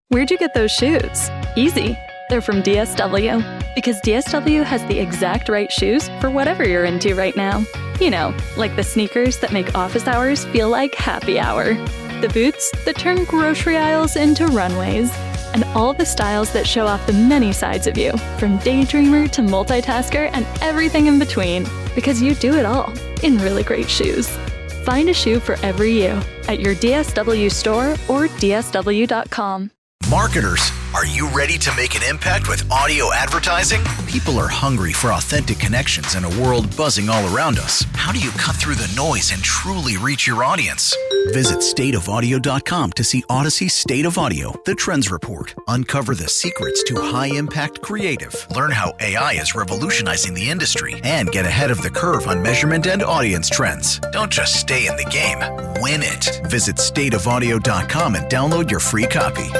Where'd you get those shoes? Easy. They're from DSW. Because DSW has the exact right shoes for whatever you're into right now. You know, like the sneakers that make office hours feel like happy hour. The boots that turn grocery aisles into runways. And all the styles that show off the many sides of you, from daydreamer to multitasker and everything in between. Because you do it all in really great shoes. Find a shoe for every you at your DSW store or DSW.com. Marketers, are you ready to make an impact with audio advertising? People are hungry for authentic connections in a world buzzing all around us. How do you cut through the noise and truly reach your audience? Visit stateofaudio.com to see Odyssey's State of Audio, the Trends Report. Uncover the secrets to high-impact creative. Learn how AI is revolutionizing the industry and get ahead of the curve on measurement and audience trends. Don't just stay in the game, win it. Visit stateofaudio.com and download your free copy.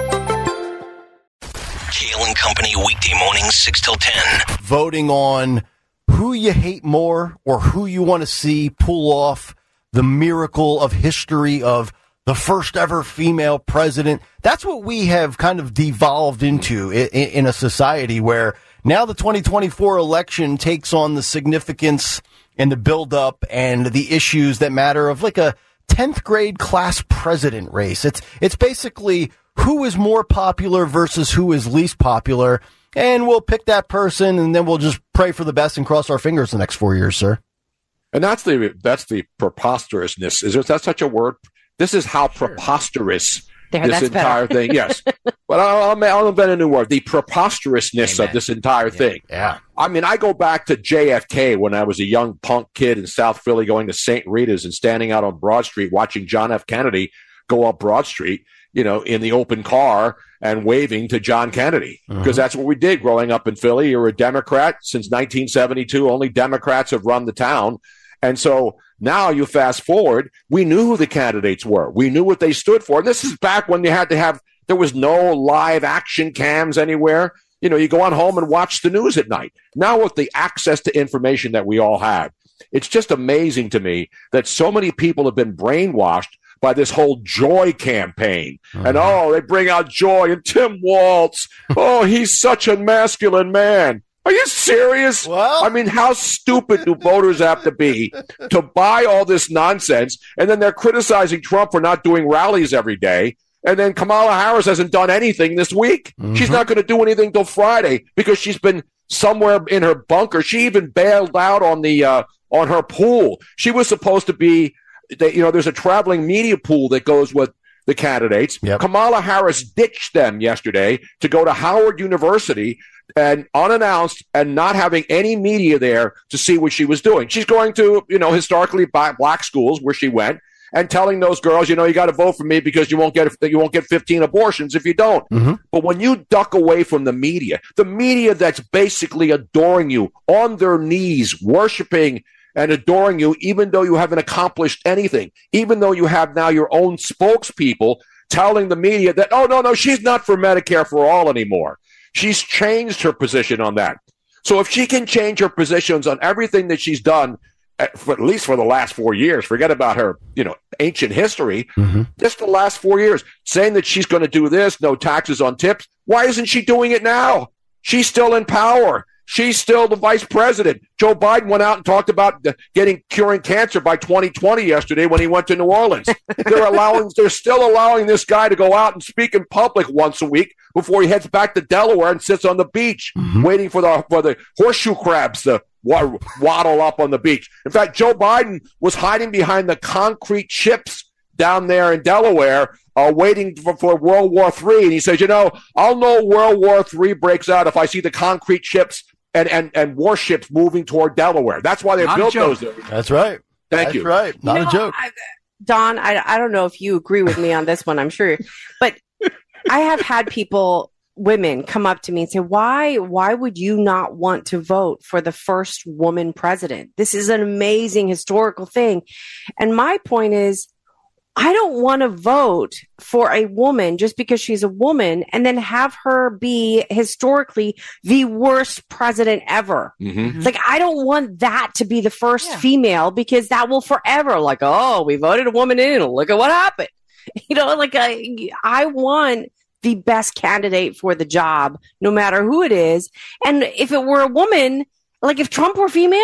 Kale and Company weekday mornings 6 till 10. Voting on who you hate more or who you want to see pull off the miracle of history of the first ever female president. That's what we have kind of devolved into in a society where now the 2024 election takes on the significance and the buildup and the issues that matter of like a 10th grade class president race. It's basically who is more popular versus who is least popular, and we'll pick that person, and then we'll just pray for the best and cross our fingers the next 4 years, sir. And that's the preposterousness. Is that such a word? This is how preposterous this entire thing. Yes, but I'll invent a new word: the preposterousness of this entire thing. Yeah. I mean, I go back to JFK when I was a young punk kid in South Philly, going to St. Rita's and standing out on Broad Street, watching John F. Kennedy go up Broad Street, you know, in the open car and waving to John Kennedy, because that's what we did growing up in Philly. You're a Democrat since 1972. Only Democrats have run the town. And so now you fast forward, we knew who the candidates were. We knew what they stood for. And this is back when you had to have, there was no live action cams anywhere. You know, you go on home and watch the news at night. Now with the access to information that we all have, it's just amazing to me that so many people have been brainwashed by this whole joy campaign. And, they bring out joy. And Tim Walz, he's such a masculine man. Are you serious? Well, I mean, how stupid do voters have to be to buy all this nonsense? And then they're criticizing Trump for not doing rallies every day. And then Kamala Harris hasn't done anything this week. She's not going to do anything till Friday because she's been somewhere in her bunker. She even bailed out on the on her pool. She was supposed to be, there's a traveling media pool that goes with the candidates. Yep. Kamala Harris ditched them yesterday to go to Howard University and unannounced and not having any media there to see what she was doing. She's going to, historically black schools where she went and telling those girls, you got to vote for me because you won't get 15 abortions if you don't. But when you duck away from the media that's basically adoring you on their knees, worshiping and adoring you, even though you haven't accomplished anything, even though you have now your own spokespeople telling the media that, no, she's not for Medicare for all anymore. She's changed her position on that. So if she can change her positions on everything that she's done, at least for the last 4 years, forget about her, ancient history, just the last 4 years, saying that she's going to do this, no taxes on tips. Why isn't she doing it now? She's still in power. She's still the vice president. Joe Biden went out and talked about curing cancer by 2020 yesterday when he went to New Orleans. They're still allowing this guy to go out and speak in public once a week before he heads back to Delaware and sits on the beach waiting for the horseshoe crabs to waddle up on the beach. In fact, Joe Biden was hiding behind the concrete ships down there in Delaware, waiting for World War III. And he says, I'll know World War III breaks out if I see the concrete ships and warships moving toward Delaware. That's why they built those. That's right. Thank you. That's right. Not a joke. Don, I don't know if you agree with me on this one, I'm sure. But I have had women come up to me and say, why would you not want to vote for the first woman president? This is an amazing historical thing. And my point is, I don't want to vote for a woman just because she's a woman and then have her be historically the worst president ever. Like, I don't want that to be the first female, because that will forever we voted a woman in, look at what happened. I want the best candidate for the job, no matter who it is. And if it were a woman, like if Trump were female,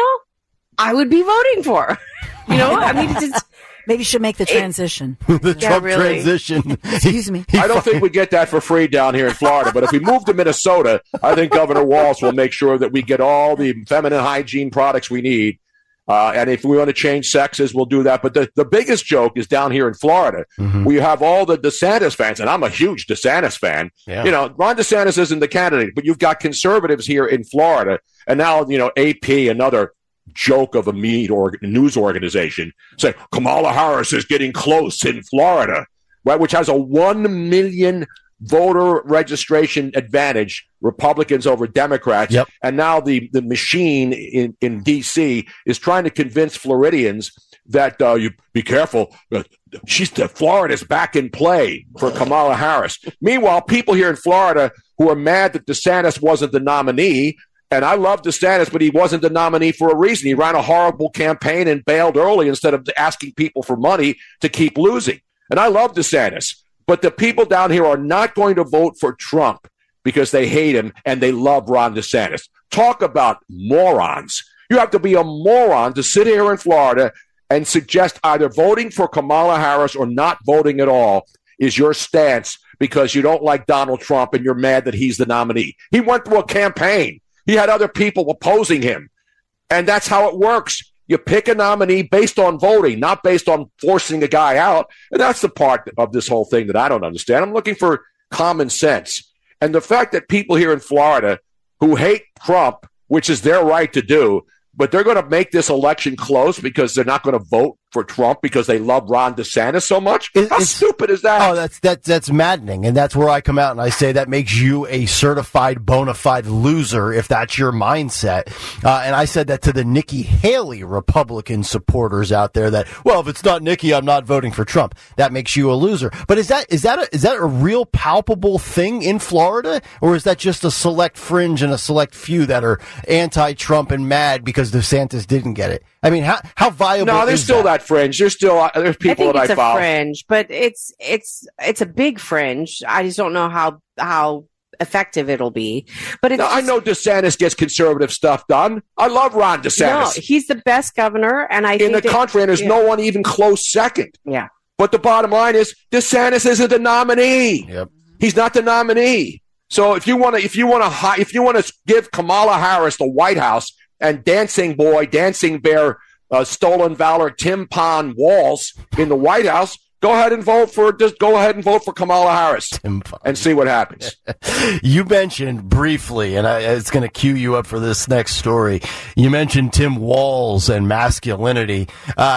I would be voting for her. I mean, it's just, maybe you should make the transition. The Trump transition. Excuse me. I don't think we get that for free down here in Florida, but if we move to Minnesota, I think Governor Walz will make sure that we get all the feminine hygiene products we need. And if we want to change sexes, we'll do that. But the biggest joke is down here in Florida, where you have all the DeSantis fans, and I'm a huge DeSantis fan. Yeah. Ron DeSantis isn't the candidate, but you've got conservatives here in Florida, and now, AP, another joke of a news organization, say Kamala Harris is getting close in Florida, right? Which has a 1 million voter registration advantage, Republicans over Democrats. Yep. And now the machine in D.C. is trying to convince Floridians that you be careful. Florida's back in play for Kamala Harris. Meanwhile, people here in Florida who are mad that DeSantis wasn't the nominee. And I love DeSantis, but he wasn't the nominee for a reason. He ran a horrible campaign and bailed early instead of asking people for money to keep losing. And I love DeSantis, but the people down here are not going to vote for Trump because they hate him and they love Ron DeSantis. Talk about morons. You have to be a moron to sit here in Florida and suggest either voting for Kamala Harris or not voting at all is your stance because you don't like Donald Trump and you're mad that he's the nominee. He went through a campaign. He had other people opposing him. And that's how it works. You pick a nominee based on voting, not based on forcing a guy out. And that's the part of this whole thing that I don't understand. I'm looking for common sense. And the fact that people here in Florida who hate Trump, which is their right to do, but they're going to make this election close because they're not going to vote for Trump because they love Ron DeSantis so much? How stupid is that? Oh, that's maddening. And that's where I come out and I say that makes you a certified bona fide loser if that's your mindset. And I said that to the Nikki Haley Republican supporters out there that, well, if it's not Nikki, I'm not voting for Trump. That makes you a loser. But is that a real palpable thing in Florida? Or is that just a select fringe and a select few that are anti-Trump and mad because DeSantis didn't get it? I mean, how viable? No, there's still that fringe. There's people that I follow. It's a fringe, but it's a big fringe. I just don't know how effective it'll be. But I know DeSantis gets conservative stuff done. I love Ron DeSantis. No, he's the best governor, and I think in the country, and there's no one even close second. Yeah. But the bottom line is DeSantis isn't the nominee. Yep. He's not the nominee. So if you want to give Kamala Harris the White House and dancing bear, stolen valor, Tim Pond Walz in the White House, go ahead and vote for Kamala Harris and see what happens. You mentioned briefly, and it's going to cue you up for this next story. You mentioned Tim Walz and masculinity.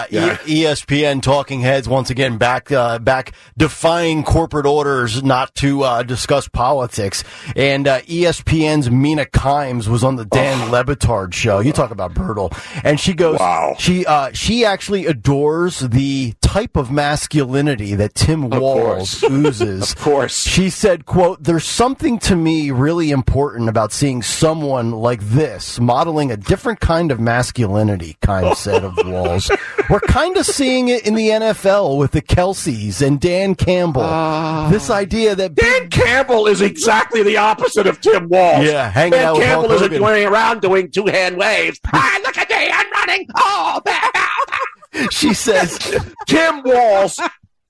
ESPN talking heads once again back defying corporate orders not to discuss politics. And ESPN's Mina Kimes was on the Dan Le Batard show. You talk about brutal. And she goes, wow. She actually adores the type of masculinity that Tim Walz oozes. Of course. She said, quote, "There's something to me really important about seeing someone like this modeling a different kind of masculinity," Kimes said of Walz. "We're kind of seeing it in the NFL with the Kelseys and Dan Campbell. This idea that Dan Campbell is exactly the opposite of Tim Walz. Yeah, hanging out with Dan Campbell Hulk isn't Hogan. going around doing two-hand waves. Ah, look at me, I'm running. Oh, she says, Tim Walz,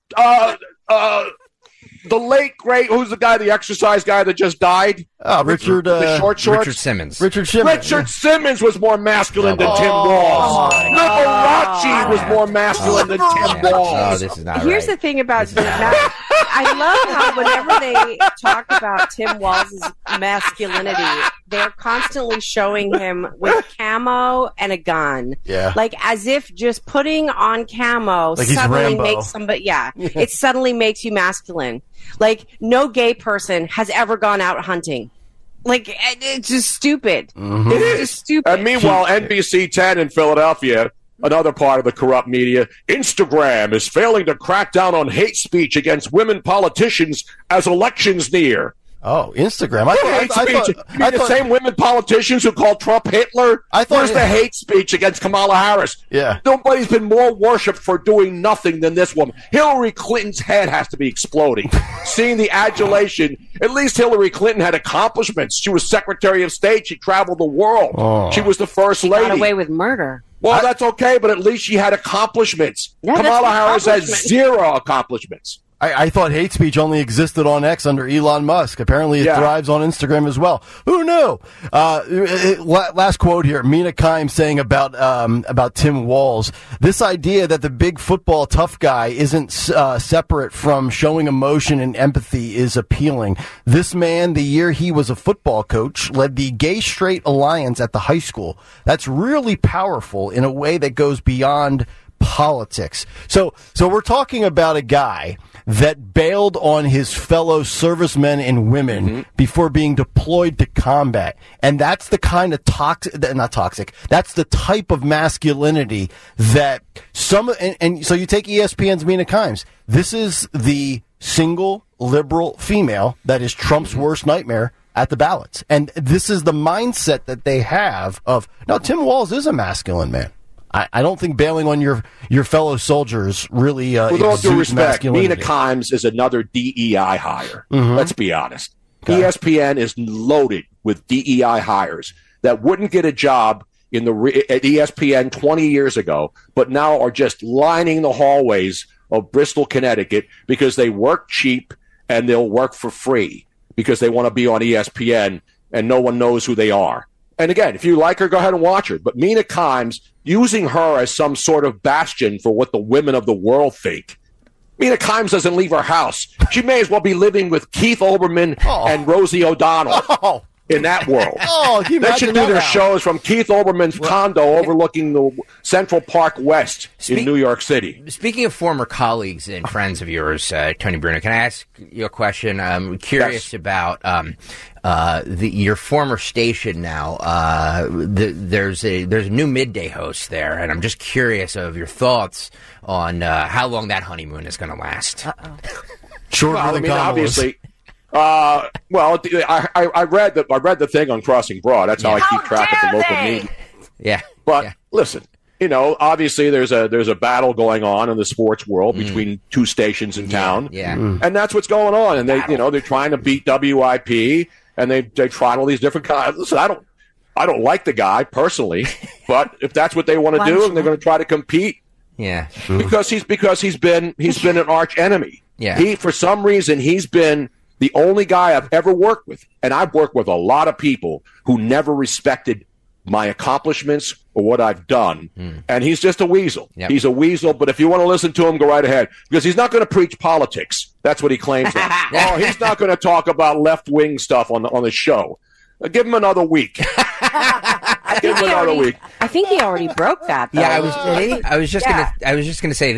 the late great, who's the guy, the exercise guy that just died? Richard shorts. Richard Simmons. Richard Simmons was more masculine than Tim Walz. Liberace was more masculine than Tim Walz. Oh, this is not Here's right. the thing about I love how whenever they talk about Tim Walz's masculinity, they're constantly showing him with camo and a gun. Yeah. Like as if just putting on camo Like he's suddenly Rambo. makes somebody, it suddenly makes you masculine. Like no gay person has ever gone out hunting. Like it's just stupid. Mm-hmm. It's just stupid. And meanwhile, NBC 10 in Philadelphia, another part of the corrupt media, Instagram is failing to crack down on hate speech against women politicians as elections near. Oh, Instagram. The same women politicians who called Trump Hitler. Where's the hate speech against Kamala Harris? Yeah. Nobody's been more worshipped for doing nothing than this woman. Hillary Clinton's head has to be exploding. Seeing the adulation, at least Hillary Clinton had accomplishments. She was Secretary of State. She traveled the world. Oh. She was the first lady. Got away with murder. Well, that's okay, but at least she had accomplishments. Yeah, Kamala Harris has zero accomplishments. I thought hate speech only existed on X under Elon Musk. Apparently, it thrives on Instagram as well. Who knew? Last quote here: Mina Kimes saying about Tim Walz. This idea that the big football tough guy isn't separate from showing emotion and empathy is appealing. This man, the year he was a football coach, led the Gay Straight Alliance at the high school. That's really powerful in a way that goes beyond politics. So we're talking about a guy that bailed on his fellow servicemen and women before being deployed to combat. And that's the kind of that's the type of masculinity that and so you take ESPN's Mina Kimes. This is the single liberal female that is Trump's worst nightmare at the ballots. And this is the mindset that they have of, now, Tim Walz is a masculine man. I don't think bailing on your fellow soldiers really with all due respect, masculinity. Mina Kimes is another DEI hire. Let's be honest. Okay. ESPN is loaded with DEI hires that wouldn't get a job at ESPN 20 years ago, but now are just lining the hallways of Bristol, Connecticut, because they work cheap and they'll work for free because they want to be on ESPN and no one knows who they are. And again, if you like her, go ahead and watch her. But Mina Kimes, using her as some sort of bastion for what the women of the world think. Mina Kimes doesn't leave her house. She may as well be living with Keith Olbermann and Rosie O'Donnell in that world. They should do their shows from Keith Olbermann's condo overlooking the Central Park West in New York City. Speaking of former colleagues and friends of yours, Tony Bruno, can I ask you a question? I'm curious about your former station now. There's a new midday host there, and I'm just curious of your thoughts on how long that honeymoon is going to last. Shorter than Kamala's. Obviously. I read the thing on Crossing Broad. That's how I keep track of the local media. Yeah. But listen, obviously there's a battle going on in the sports world between two stations in town. Yeah. And that's what's going on. And they're trying to beat WIP, and they try all these different kinds. Listen, I don't like the guy personally, but if that's what they want to do, and they're going to try to compete. Yeah. Because he's been an arch enemy. Yeah. For some reason he's been the only guy I've ever worked with, and I've worked with a lot of people who never respected my accomplishments or what I've done, and he's just a weasel. Yep. He's a weasel, but if you want to listen to him, go right ahead, because he's not going to preach politics. That's what he claims. He's not going to talk about left-wing stuff on the show. Give him another week. Give him another week. I think he already broke that, though. Yeah, I was just gonna say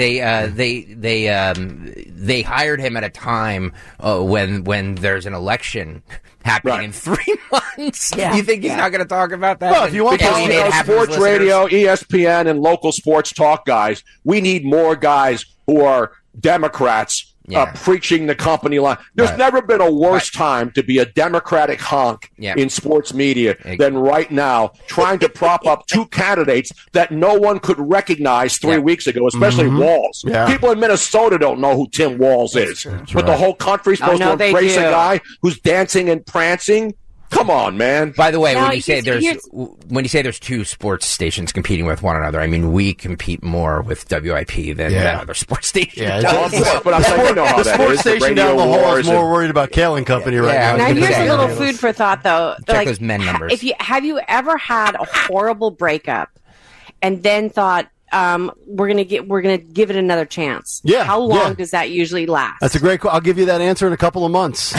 they hired him at a time when there's an election happening in 3 months. Yeah. You think he's not going to talk about that? Well, if you want because sports radio, ESPN, and local sports talk guys, we need more guys who are Democrats preaching the company line. There's never been a worse time to be a Democratic honk in sports media than right now, trying to prop up two candidates that no one could recognize 3 weeks ago, especially Walz. Yeah. People in Minnesota don't know who Tim Walz is, but the whole country's supposed to embrace a guy who's dancing and prancing. Come on, man. By the way, when you say there's two sports stations competing with one another, I mean we compete more with WIP than other sports stations. Yeah, but I'm saying, how the sports station down the hall is more worried about Kaling Company right now. Now here's a little food for thought, though. Check those men numbers. Have you ever had a horrible breakup and then thought, we're gonna give it another chance? Yeah. How long does that usually last? That's a great. I'll give you that answer in a couple of months.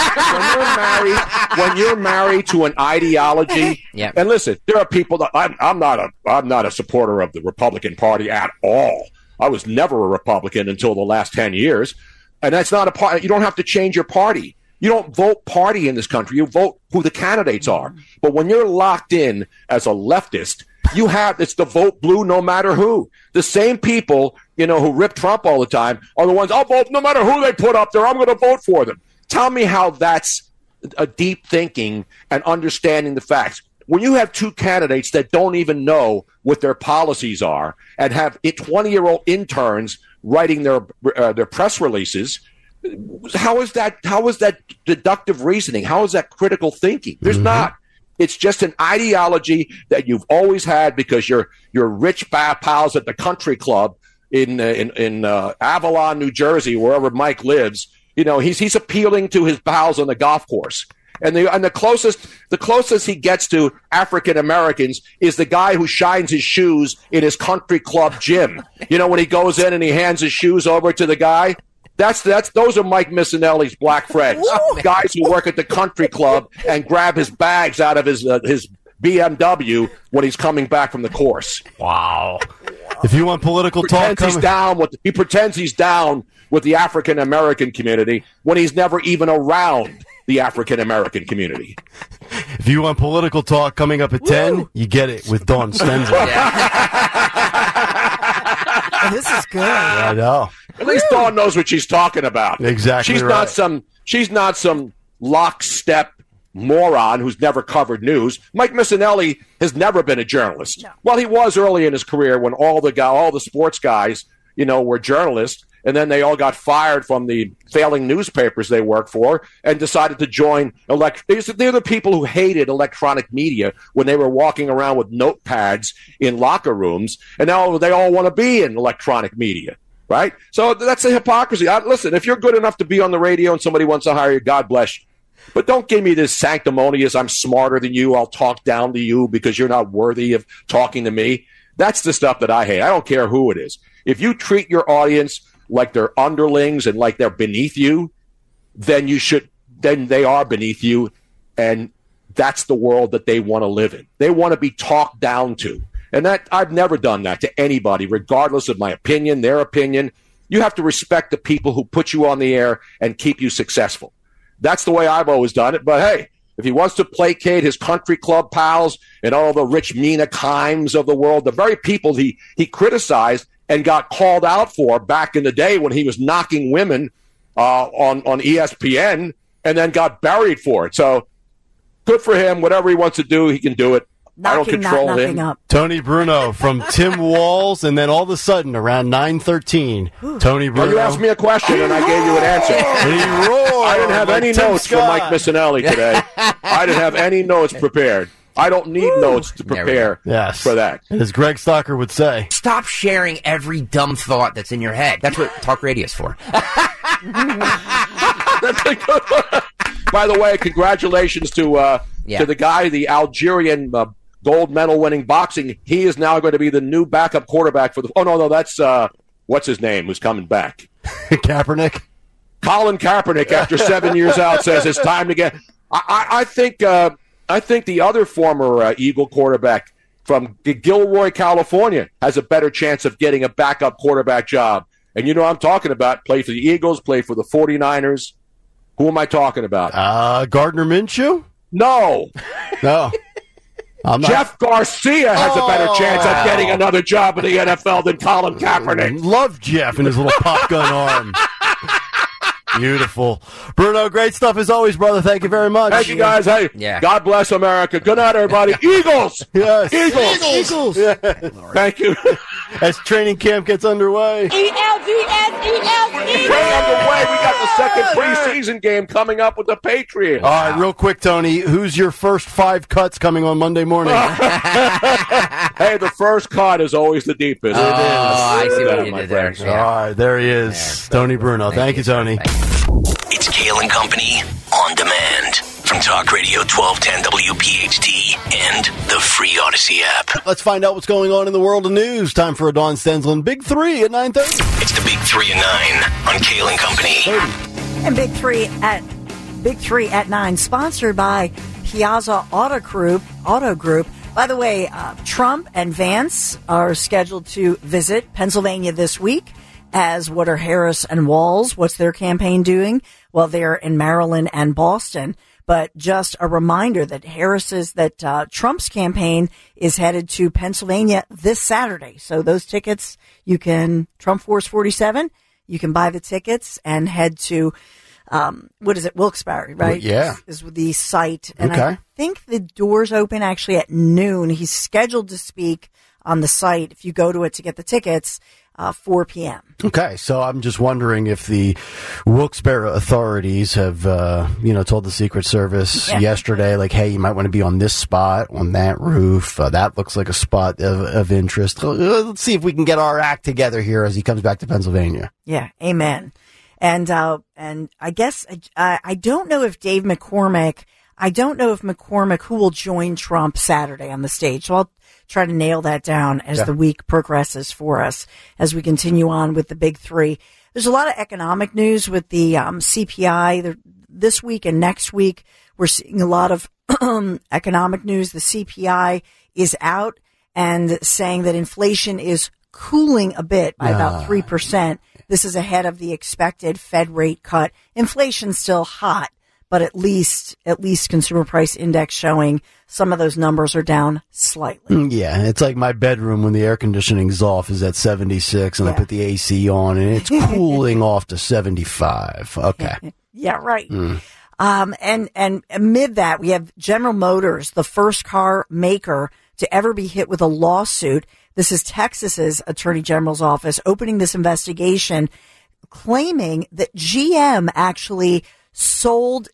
When you're married to an ideology, and listen, there are people that I'm not a supporter of the Republican Party at all. I was never a Republican until the last 10 years, and that's not a party. You don't have to change your party. You don't vote party in this country. You vote who the candidates are. But when you're locked in as a leftist, it's the vote blue no matter who. The same people, who rip Trump all the time are the ones, I'll vote no matter who they put up there. I'm going to vote for them. Tell me how that's deep thinking and understanding the facts. When you have two candidates that don't even know what their policies are and have 20-year-old interns writing their press releases, how is that deductive reasoning? How is that critical thinking? There's not. It's just an ideology that you've always had because you're rich pals at the country club in Avalon, New Jersey, wherever Mike lives. You know, he's appealing to his pals on the golf course. And the closest he gets to African Americans is the guy who shines his shoes in his country club gym. You know, when he goes in and he hands his shoes over to the guy. Those are Mike Missinelli's black friends, guys who work at the country club and grab his bags out of his BMW when he's coming back from the course. Wow! If you want political talk, he pretends he's down with the African American community when he's never even around the African American community. If you want political talk coming up at 10, you get it with Dawn Stenzel. This is good. Yeah, I know. At least Dawn knows what she's talking about. Exactly. She's not some lockstep moron who's never covered news. Mike Missinelli has never been a journalist. No. Well, he was early in his career when all the sports guys, were journalists, and then they all got fired from the failing newspapers they worked for and decided to join They're the people who hated electronic media when they were walking around with notepads in locker rooms, and now they all want to be in electronic media, right? So that's the hypocrisy. Listen, if you're good enough to be on the radio and somebody wants to hire you, God bless you. But don't give me this sanctimonious, I'm smarter than you, I'll talk down to you because you're not worthy of talking to me. That's the stuff that I hate. I don't care who it is. If you treat your audience like they're underlings and like they're beneath you, then they are beneath you, and that's the world that they want to live in. They want to be talked down to. And that I've never done that to anybody, regardless of my opinion, their opinion. You have to respect the people who put you on the air and keep you successful. That's the way I've always done it. But hey, if he wants to placate his country club pals and all the rich Mina Kimes of the world, the very people he criticized and got called out for back in the day when he was knocking women on ESPN and then got buried for it. So good for him. Whatever he wants to do, he can do it. I don't control him. Up. Tony Bruno from Tim Walls, and then all of a sudden around 9:13, Tony Bruno. Well, you asked me a question and I gave you an answer. I didn't have any notes for Mike Missinelli today. I didn't have any notes prepared. I don't need notes to prepare for that. And as Greg Stocker would say, stop sharing every dumb thought that's in your head. That's what talk radio is for. That's a good one. By the way, congratulations to the guy, the Algerian gold medal winning boxing. He is now going to be the new backup quarterback for the. Oh no, that's what's his name? Who's coming back? Kaepernick. Colin Kaepernick, after 7 years out, says it's time to get. I think the other former Eagle quarterback from Gilroy, California, has a better chance of getting a backup quarterback job. And you know what I'm talking about. Play for the Eagles, play for the 49ers. Who am I talking about? Gardner Minshew? No. Jeff Garcia has a better chance of getting another job in the NFL than Colin Kaepernick. Love Jeff and his little pop gun arm. Beautiful. Bruno, great stuff as always, brother. Thank you very much. Thank you, guys. Hey, God bless America. Good night, everybody. Eagles! Yes. Eagles! Yes. Thank you. As training camp gets underway. Training underway. We got the second preseason game coming up with the Patriots. All right, real quick, Tony. Who's your first 5 cuts coming on Monday morning? Hey, the first cut is always the deepest. Oh, I see what you did there. Yeah. All right, there he is. Tony Bruno. Thank you, Tony. It's Kale and Company on demand from Talk Radio 1210 WPHT and the free Odyssey app. Let's find out what's going on in the world of news. Time for a Dawn Stenzel Big 3 at 9:30. It's the Big 3 at 9 on Kale and Company. 30. And Big 3 at 9, sponsored by Piazza Auto Group. By the way, Trump and Vance are scheduled to visit Pennsylvania this week. As what are Harris and Walz? What's their campaign doing? Well, they're in Maryland and Boston. But just a reminder that Trump's campaign is headed to Pennsylvania this Saturday. So those tickets, Trump Force 47, you can buy the tickets and head to what is it? Wilkes-Barre, right? Yeah. Is the site. And Okay. I think the doors open actually at noon. He's scheduled to speak on the site, if you go to it to get the tickets, 4 p.m. Okay, so I'm just wondering if the Wilkes-Barre authorities have, told the Secret Service yesterday, like, hey, you might want to be on this spot, on that roof. That looks like a spot of interest. Let's see if we can get our act together here as he comes back to Pennsylvania. Yeah, amen. And I guess I don't know if Dave McCormick. I don't know if McCormick, who will join Trump Saturday on the stage. So I'll try to nail that down as the week progresses for us as we continue on with the big three. There's a lot of economic news with the CPI this week and next week. We're seeing a lot of economic news. The CPI is out and saying that inflation is cooling a bit by about 3%. This is ahead of the expected Fed rate cut. Inflation's still hot, but at least consumer price index showing some of those numbers are down slightly. Yeah, it's like my bedroom when the air conditioning's off is at 76 and I put the AC on and it's cooling off to 75. Okay. Yeah, right. And amid that, we have General Motors, the first car maker to ever be hit with a lawsuit. This is Texas's Attorney General's office opening this investigation, claiming that GM actually stole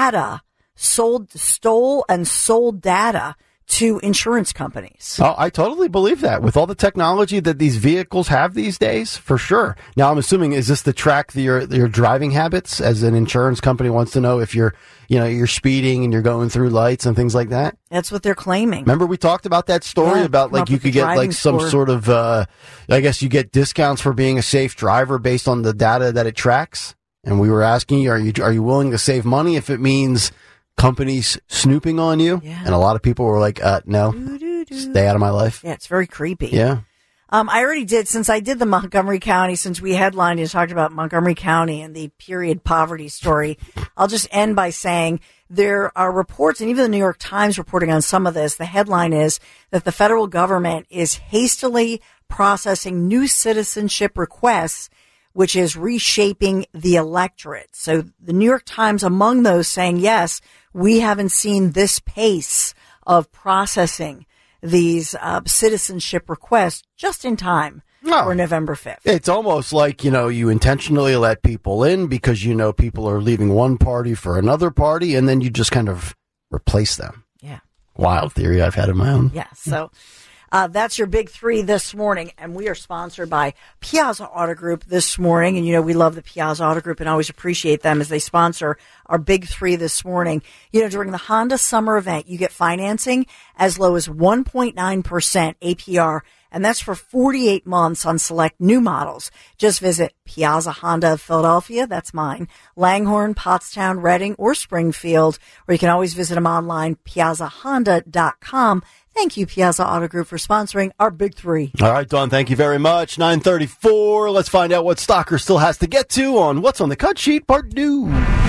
and sold data to insurance companies. Oh, I totally believe that. With all the technology that these vehicles have these days, for sure. Now, I'm assuming, is this to track your driving habits, as an insurance company wants to know if you're speeding and you're going through lights and things like that? That's what they're claiming. Remember we talked about that story about like you could get like some sort of, I guess you get discounts for being a safe driver based on the data that it tracks? And we were asking you, are you willing to save money if it means companies snooping on you? Yeah. And a lot of people were like, no, stay out of my life. Yeah, it's very creepy. Yeah. I already did, since I did the Montgomery County, since we headlined and talked about Montgomery County and the period poverty story, I'll just end by saying there are reports, and even the New York Times reporting on some of this. The headline is that the federal government is hastily processing new citizenship requests, which is reshaping the electorate. So the New York Times among those saying, yes, we haven't seen this pace of processing these citizenship requests just in time for November 5th. It's almost like, you intentionally let people in because people are leaving one party for another party, and then you just kind of replace them. Yeah. Wild theory I've had of my own. Yeah, so that's your big three this morning, and we are sponsored by Piazza Auto Group this morning. And, we love the Piazza Auto Group and always appreciate them as they sponsor our big three this morning. During the Honda Summer Event, you get financing as low as 1.9% APR, and that's for 48 months on select new models. Just visit Piazza Honda of Philadelphia, that's mine, Langhorne, Pottstown, Reading, or Springfield, or you can always visit them online, piazzahonda.com. Thank you, Piazza Auto Group, for sponsoring our big three. All right, Dawn, thank you very much. 9:34. Let's find out what Stocker still has to get to on What's on the Cut Sheet, Part 2.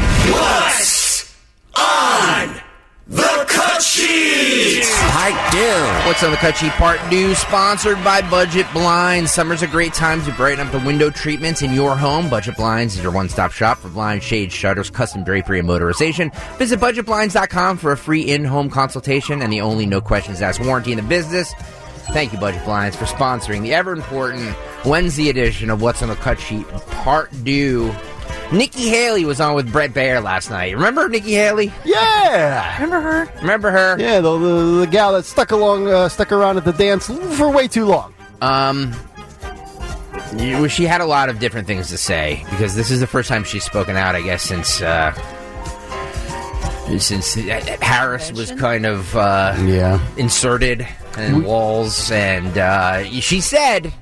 What's on the Cut Sheet? Part 2. What's on the Cut Sheet, Part 2, sponsored by Budget Blinds. Summer's a great time to brighten up the window treatments in your home. Budget Blinds is your one-stop shop for blinds, shades, shutters, custom drapery, and motorization. Visit budgetblinds.com for a free in-home consultation and the only no-questions-asked warranty in the business. Thank you, Budget Blinds, for sponsoring the ever-important Wednesday edition of What's on the Cut Sheet, Part 2. Nikki Haley was on with Brett Baer last night. Remember Nikki Haley? Yeah. Remember her? Yeah, the gal that stuck around at the dance for way too long. She had a lot of different things to say, because this is the first time she's spoken out, I guess, since Harris was kind of inserted in walls, and she said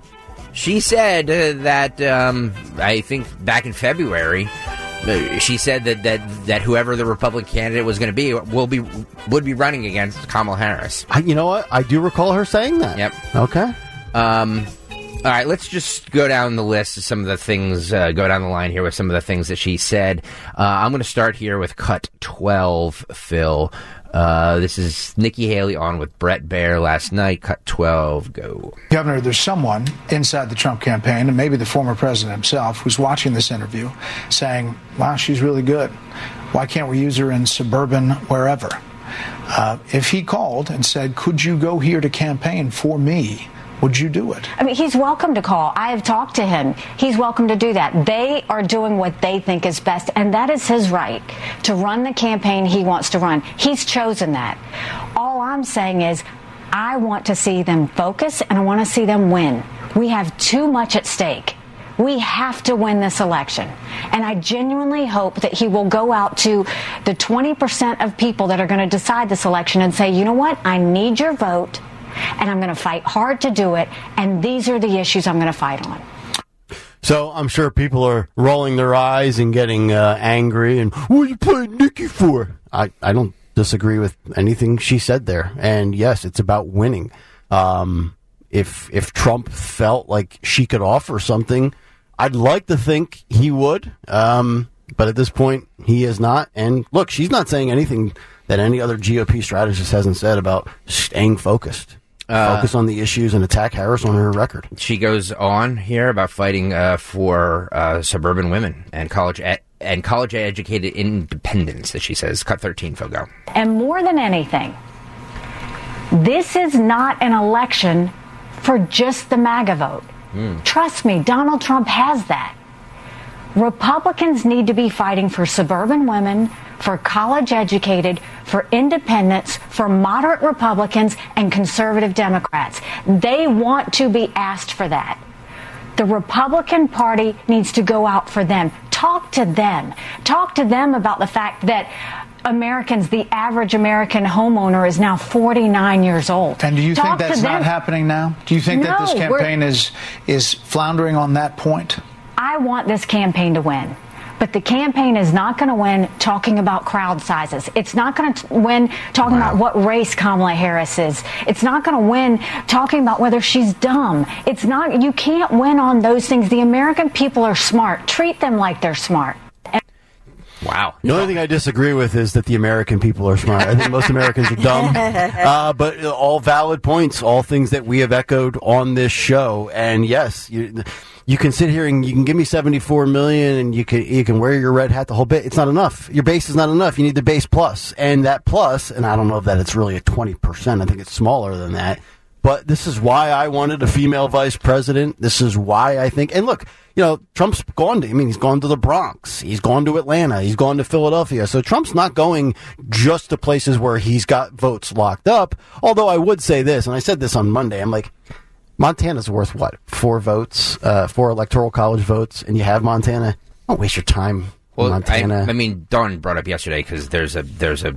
that I think back in February, she said that whoever the Republican candidate was going to be would be running against Kamala Harris. You know what? I do recall her saying that. Yep. Okay. All right, let's just go down the list of some of the things, go down the line here with some of the things that she said. I'm going to start here with cut 12, Phil. This is Nikki Haley on with Bret Baier last night. Cut 12, go. Governor, there's someone inside the Trump campaign, and maybe the former president himself, who's watching this interview saying, wow, she's really good. Why can't we use her in suburban wherever? If he called and said, could you go here to campaign for me? Would you do it? I mean, he's welcome to call. I have talked to him. He's welcome to do that. They are doing what they think is best, and that is his right to run the campaign he wants to run. He's chosen that. All I'm saying is I want to see them focus, and I want to see them win. We have too much at stake. We have to win this election. And I genuinely hope that he will go out to the 20% of people that are going to decide this election and say, you know what? I need your vote. And I'm going to fight hard to do it. And these are the issues I'm going to fight on. So I'm sure people are rolling their eyes and getting angry. And what are you playing Nikki for? I don't disagree with anything she said there. And yes, it's about winning. If Trump felt like she could offer something, I'd like to think he would. But at this point, he is not. And look, she's not saying anything that any other GOP strategist hasn't said about staying focused. Focus on the issues and attack Harris on her record. She goes on here about fighting for suburban women and college-educated independence, as she says. Cut 13, Phil, go. And more than anything, this is not an election for just the MAGA vote. Trust me, Donald Trump has that. Republicans need to be fighting for suburban women, for college-educated, for independents, for moderate Republicans, and conservative Democrats. They want to be asked for that. The Republican Party needs to go out for them. Talk to them. Talk to them about the fact that Americans, the average American homeowner is now 49 years old. And do you think that's not happening now? Do you think that this campaign is floundering on that point? I want this campaign to win. But the campaign is not going to win talking about crowd sizes. It's not going to win talking about what race Kamala Harris is. It's not going to win talking about whether she's dumb. It's not. You can't win on those things. The American people are smart. Treat them like they're smart. Wow. The only thing I disagree with is that the American people are smart. I think most Americans are dumb. But all valid points, all things that we have echoed on this show. And yes, you can sit here and you can give me $74 million and you can wear your red hat the whole bit. It's not enough. Your base is not enough. You need the base plus. And that plus, and I don't know that it's really a 20%. I think it's smaller than that. But this is why I wanted a female vice president. This is why I think, and look, Trump's gone he's gone to the Bronx. He's gone to Atlanta. He's gone to Philadelphia. So Trump's not going just to places where he's got votes locked up. Although I would say this, and I said this on Monday, I'm like, Montana's worth what? 4 votes, 4 electoral college votes, and you have Montana. Don't waste your time. Well, Montana. I mean, Dawn brought up yesterday because there's a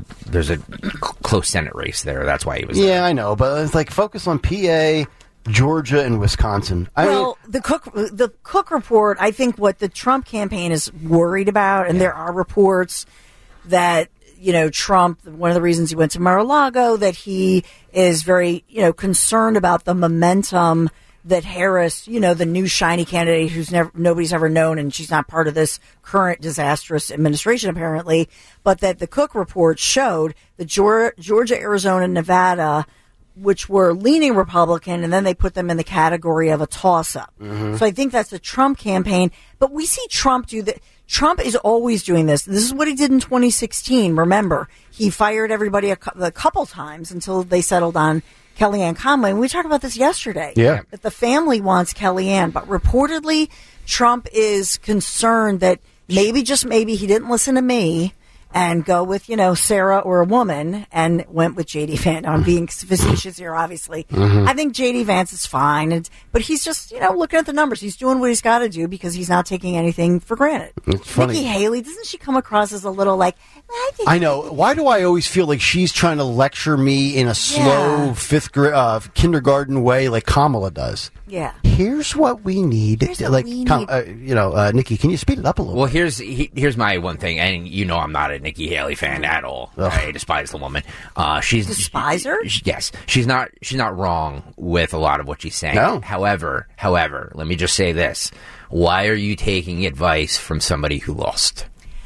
close Senate race there. That's why he was. Yeah, there. I know, but it's like focus on PA, Georgia, and Wisconsin. The Cook report. I think what the Trump campaign is worried about, and there are reports that Trump. One of the reasons he went to Mar-a-Lago, that he is very concerned about the momentum that Harris, the new shiny candidate who's nobody's ever known, and she's not part of this current disastrous administration apparently, but that the Cook report showed that Georgia, Arizona, Nevada, which were leaning Republican, and then they put them in the category of a toss-up. Mm-hmm. So I think that's the Trump campaign. But we see Trump do that. Trump is always doing this. This is what he did in 2016. Remember, he fired everybody a couple times until they settled on Kellyanne Conway. And we talked about this yesterday. Yeah. That the family wants Kellyanne. But reportedly, Trump is concerned that just maybe he didn't listen to me and go with, Sarah or a woman, and went with J.D. Vance. I'm being facetious here, obviously. Mm-hmm. I think J.D. Vance is fine, but he's just, looking at the numbers. He's doing what he's got to do because he's not taking anything for granted. It's funny. Nikki Haley, doesn't she come across as a little like, I know. Why do I always feel like she's trying to lecture me in a slow kindergarten way like Kamala does? Yeah. Here's what we need. Nikki, can you speed it up a little? Well, here's my one thing, and I'm not a Nikki Haley fan at all. I despise the woman. Despise her? Yes, she's not wrong with a lot of what she's saying. No. However, let me just say this: why are you taking advice from somebody who lost?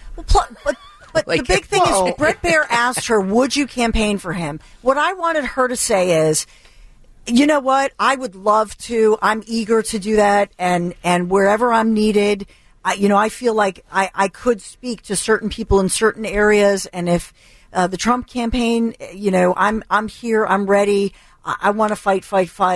But the big thing is, Bret Baier asked her, "Would you campaign for him?" What I wanted her to say is, you know what? I would love to. I'm eager to do that, and wherever I'm needed, I feel like I could speak to certain people in certain areas. And if the Trump campaign, I'm here. I'm ready. I want to fight.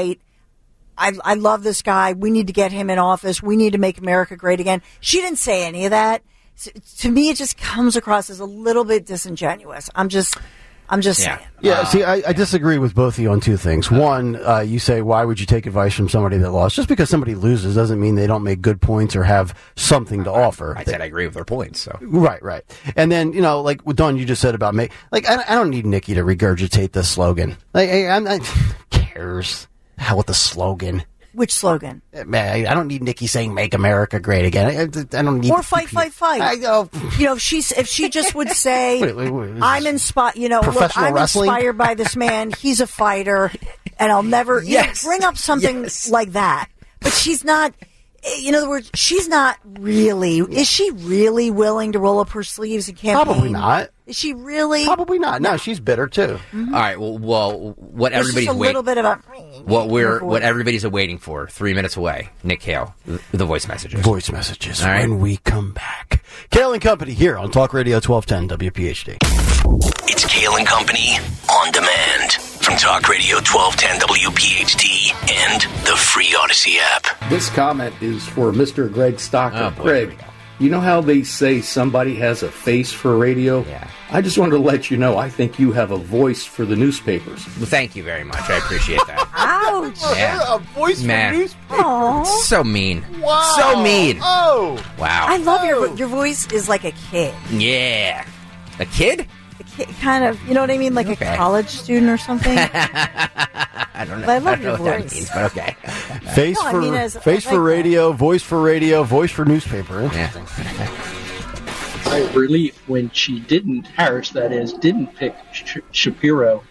I love this guy. We need to get him in office. We need to make America great again. She didn't say any of that. To me, it just comes across as a little bit disingenuous. I'm just saying. Yeah, see, I disagree with both of you on two things. One, you say, why would you take advice from somebody that lost? Just because somebody loses doesn't mean they don't make good points or have something to offer. I said I agree with their points. So Right. And then, like what Dawn, you just said about me. Like, I don't need Nikki to regurgitate the slogan. Like, who cares? Hell with the slogan. Which slogan? Man, I don't need Nikki saying "Make America Great Again." I don't need or fight. I know. If she just would say, wait, "I'm inspired." Look, I'm wrestling? inspired by this man. He's a fighter, and I'll never bring up something like that. But she's not. In other words, she's not really. Is she really willing to roll up her sleeves and campaign? Probably not. Is she really? Probably not. No, she's bitter too. Mm-hmm. All right. Well, what There's everybody's just a little bit of a what everybody's waiting for. 3 minutes away. Nick Kale, the voice messages. Voice messages. All right. When we come back, Kale and Company here on Talk Radio 1210 WPHT. It's Kale and Company on demand from Talk Radio 1210 WPHT and the free Odyssey app. This comment is for Mr. Greg Stocker. Oh, boy, Greg, you know how they say somebody has a face for radio? Yeah. I just wanted to let you know I think you have a voice for the newspapers. Well, thank you very much. I appreciate that. Ouch! Yeah. A voice Man. for newspapers. Aww. So mean. Wow. So mean. Oh. Wow. I love your voice is like a kid. Yeah. A kid? Kind of, you know what I mean, like a college student or something. I don't know. But I love don't your know what voice. that means, but okay. Face for radio, voice for radio, voice for newspaper. Interesting. My relief when she Harris, that is, didn't pick Shapiro.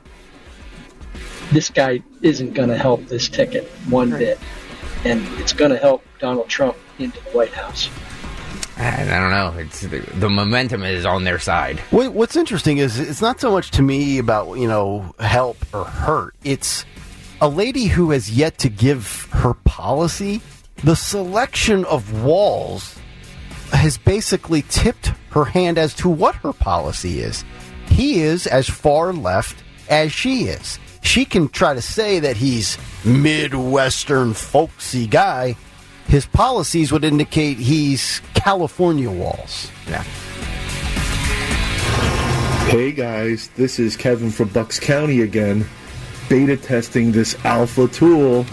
This guy isn't going to help this ticket one bit, and it's going to help Donald Trump into the White House. I don't know. It's the momentum is on their side. What's interesting is it's not so much to me about, help or hurt. It's a lady who has yet to give her policy. The selection of Walz has basically tipped her hand as to what her policy is. He is as far left as she is. She can try to say that he's Midwestern folksy guy. His policies would indicate he's California Walz. Yeah. Hey guys, this is Kevin from Bucks County again. Beta testing this alpha tool.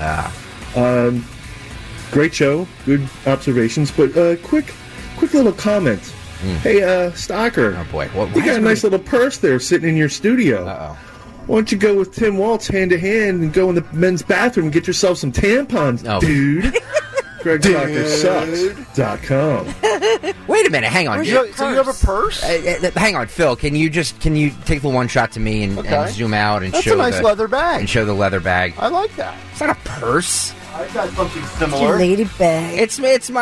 Great show, good observations, but quick little comment. Hey, Stocker. Oh boy, you got a nice little purse there sitting in your studio. Why don't you go with Tim Waltz hand to hand and go in the men's bathroom and get yourself some tampons, dude? GregStockerSucks.com. Wait a minute, hang on. So you have a purse? Hang on, Phil. Can you take the one shot to me and zoom out and That's show a nice leather bag. and show the leather bag? I like that. It's not a purse. I've got something similar. Lady bag. It's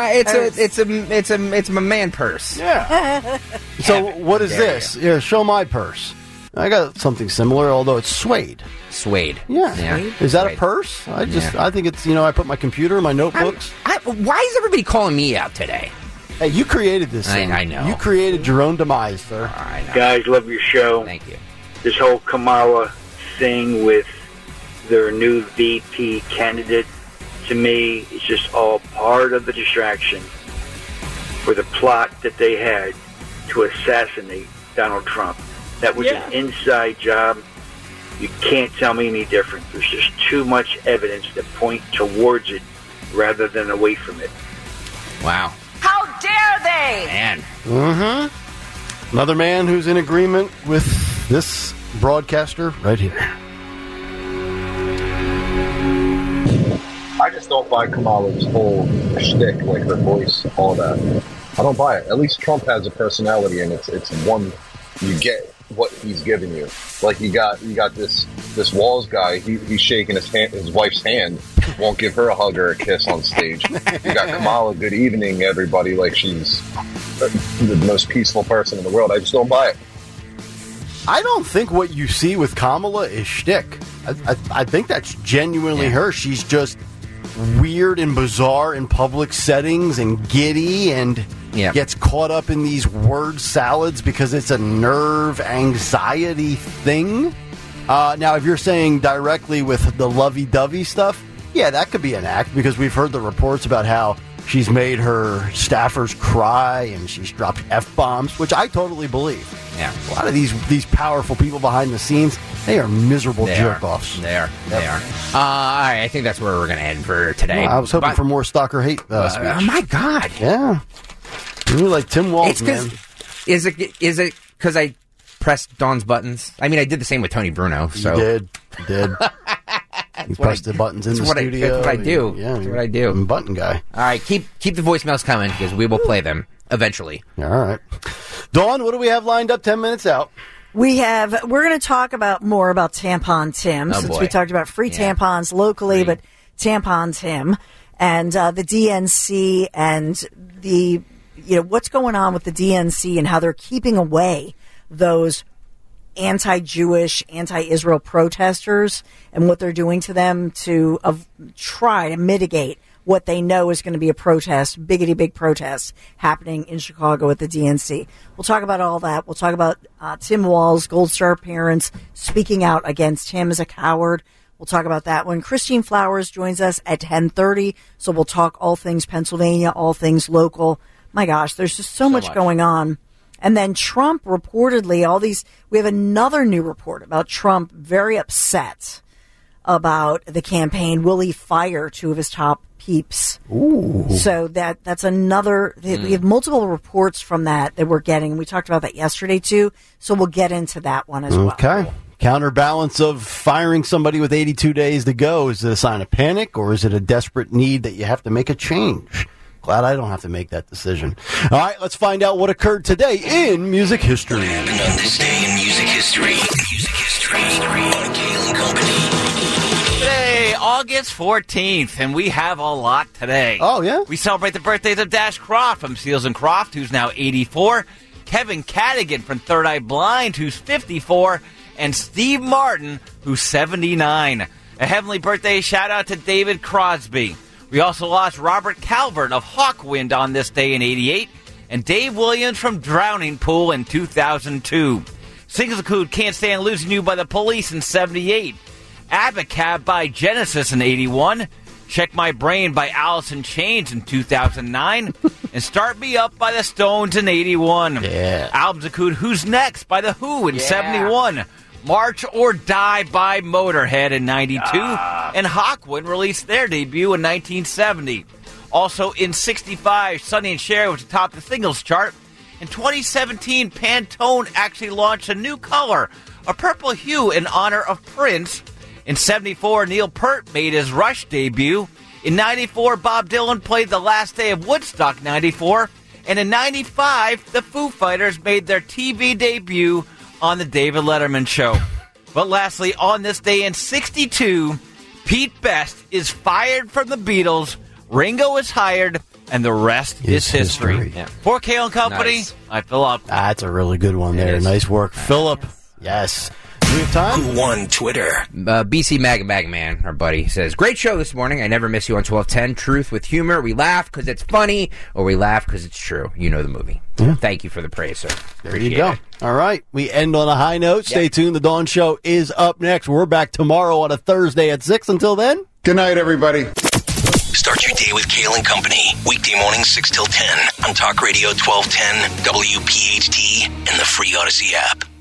my man purse. Yeah. So what is this? Yeah, show my purse. I got something similar, although it's suede. Suede. Yeah. Is that a purse? I think it's, I put my computer, my notebooks. Why is everybody calling me out today? Hey, you created this thing. I know. You created your own demise, sir. I know. Guys, love your show. Thank you. This whole Kamala thing with their new VP candidate, to me, is just all part of the distraction for the plot that they had to assassinate Donald Trump. That was an inside job. You can't tell me any different. There's just too much evidence to point towards it rather than away from it. Wow. How dare they? Man. Mm-hmm. Another man who's in agreement with this broadcaster right here. I just don't buy Kamala's whole shtick, like her voice, all that. I don't buy it. At least Trump has a personality, and it's one you get what he's giving you. Like you got this Walz guy. He's shaking his wife's hand, won't give her a hug or a kiss on stage. You got Kamala. Good evening, everybody. Like she's the most peaceful person in the world. I just don't buy it. I don't think what you see with Kamala is shtick. I think that's genuinely her. She's just weird and bizarre in public settings and giddy and gets caught up in these word salads because it's a nerve anxiety thing. Now, if you're saying directly with the lovey-dovey stuff, yeah, that could be an act because we've heard the reports about how she's made her staffers cry and she's dropped F-bombs, which I totally believe. Yeah. A lot of these powerful people behind the scenes, they are miserable jerk-offs. They are. All right, I think that's where we're going to end for today. Well, I was hoping for more stalker hate speech. Oh, my God. Yeah. You're like Tim Walz, man. Is it because I pressed Dawn's buttons? I mean, I did the same with Tony Bruno. So. You did. You pressed the buttons in the studio. That's what I do. That's what I do. I'm a button guy. All right, keep the voicemails coming because we will play them eventually. All right. Dawn, what do we have lined up 10 minutes out? We're going to talk more about Tampon Tim, since we talked about free tampons locally, but Tampon Tim and the DNC and the, what's going on with the DNC and how they're keeping away those anti-Jewish, anti-Israel protesters and what they're doing to them to try to mitigate what they know is going to be a protest, biggity big protest happening in Chicago at the DNC. We'll talk about all that. We'll talk about Tim Walz, Gold Star parents speaking out against him as a coward. We'll talk about that when Christine Flowers joins us at 10:30. So we'll talk all things Pennsylvania, all things local. My gosh, there's just so much going on. And then Trump reportedly, we have another new report about Trump very upset about the campaign. Will he fire two of his top peeps? Ooh. So that's another, we have multiple reports from that we're getting. We talked about that yesterday too. So we'll get into that one as well. Okay. Counterbalance of firing somebody with 82 days to go. Is it a sign of panic or is it a desperate need that you have to make a change? Glad I don't have to make that decision. All right, let's find out what occurred today in music history. What happened on this day in music history? Music history on Kale and Company. Today, August 14th, and we have a lot today. Oh, yeah? We celebrate the birthdays of Dash Croft from Seals and Croft, who's now 84, Kevin Cadigan from Third Eye Blind, who's 54, and Steve Martin, who's 79. A heavenly birthday shout-out to David Crosby. We also lost Robert Calvert of Hawkwind on this day in 88, and Dave Williams from Drowning Pool in 2002. Singles Include Can't Stand Losing You by the Police in 78, Abacab by Genesis in 81, Check My Brain by Alice in Chains in 2009, and Start Me Up by the Stones in 81. Yeah. Albums include Who's Next by The Who in 71, March or Die by Motorhead in 92, and Hawkwind released their debut in 1970. Also in 65, Sonny and Cher was atop the singles chart. In 2017, Pantone actually launched a new color, a purple hue in honor of Prince. In 74, Neil Peart made his Rush debut. In 94, Bob Dylan played the last day of Woodstock 94. And in 95, the Foo Fighters made their TV debut on the David Letterman Show. But lastly, on this day in 62, Pete Best is fired from the Beatles, Ringo is hired, and the rest is history. Yeah. For Kale and Company, Nice. I'm Philip. That's a really good one there. Nice work, Philip. Yes. Do we have time? Who won Twitter? BC Man, our buddy, says, great show this morning. I never miss you on 1210. Truth with humor. We laugh because it's funny, or we laugh because it's true. You know the movie. Yeah. Thank you for the praise, sir. There you go. All right. We end on a high note. Stay tuned. The Dawn Show is up next. We're back tomorrow on a Thursday at 6. Until then, good night, everybody. Start your day with Kale and Company. Weekday mornings 6 till 10 on Talk Radio 1210, WPHT, and the free Odyssey app.